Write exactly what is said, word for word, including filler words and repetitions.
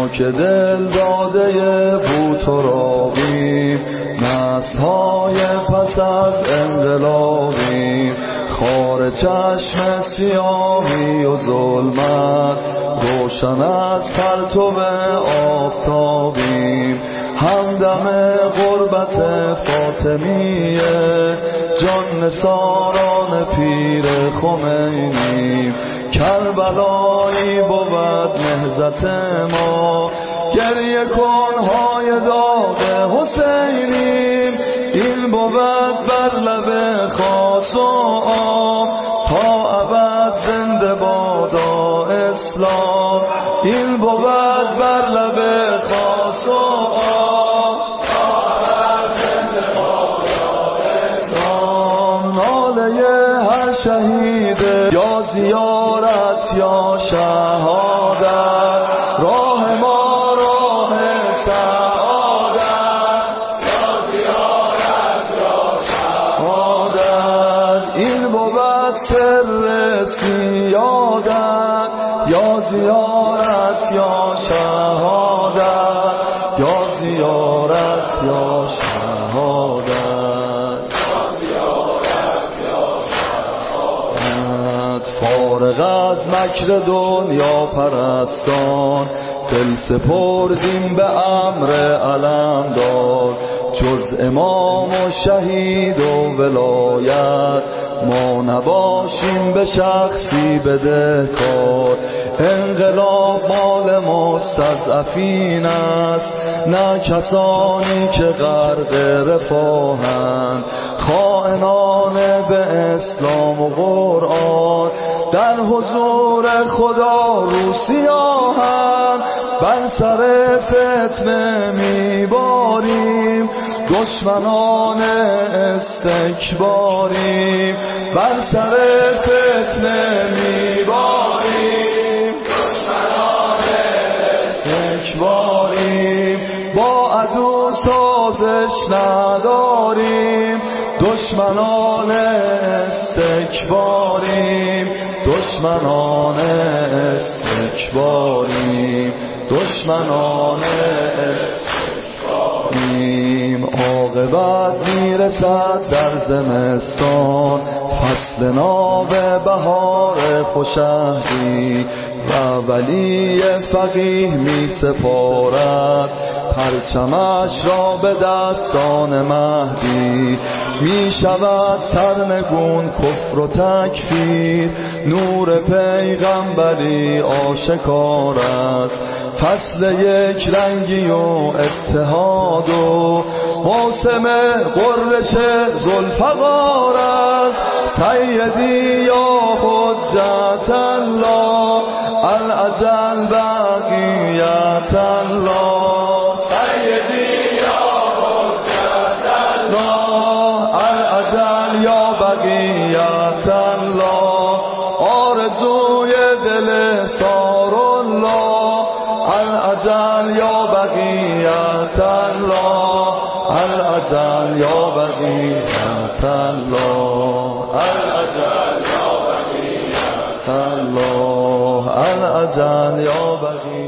ما که دل داده بود و رابیم، نسل‌های پس از انقلابیم، خار چشم سیاهی و ظلمت، روشن از پرتو آفتابیم، همدم غربت فاطمیه، جان نثاران پیر خمینیم، کربلایی بود نهضت ما، گریه کنهای داغ حسینیم، این بود بر لب خاص و عام، تا ابد زنده بادا اسلام، این بود بر لب خاص و عام، تا ابد زنده بادا اسلام. ناله هر شهید یا زیارت یا شهادت، راه ما راه سعادت، یا زیارت یا شهادت، این بود سر سیادت، یا زیارت یا شهادت، یا زیارت یا شهادت، فارغ از مکر دنیا پرستان، دل سپردیم به امر علمدار، جز امام و شهید و ولایت، ما نباشیم به شخصی بدهکار، انقلاب مال مستضعفین است، نه کسانی که غرق رفاهند، خائنان به اسلام و قرآن، در حضور خدا رو سیاهند، بر سر فتنه میباریم، دشمنان استکباریم، بر سر فتنه میباریم، دشمنان استکباریم، با عدو سازش نداریم، دشمنان استکباریم، دشمنان استکباریم، دشمنان استکباریم. عاقبت میرسد در زمستان، فصل ناب بهار خوشهدی، و ولی فقیه می سپارد پرچمش را به دستان مهدی، می شود سرنگون کفر و تکفیر، نور پیغمبری آشکار است، فصل یک رنگی و اتحاد و موسم قررش ذوالفقار است، سیدی یا حجت الله الاجل بقیت الله، سیدی یا حجت الله الاجل یا بقیت الله، آرزوی دل سار الله الاجل یا بقیت الله، الاجل یا بقیت الله، الاجل یا بقیت الله، الاجل یا بقیت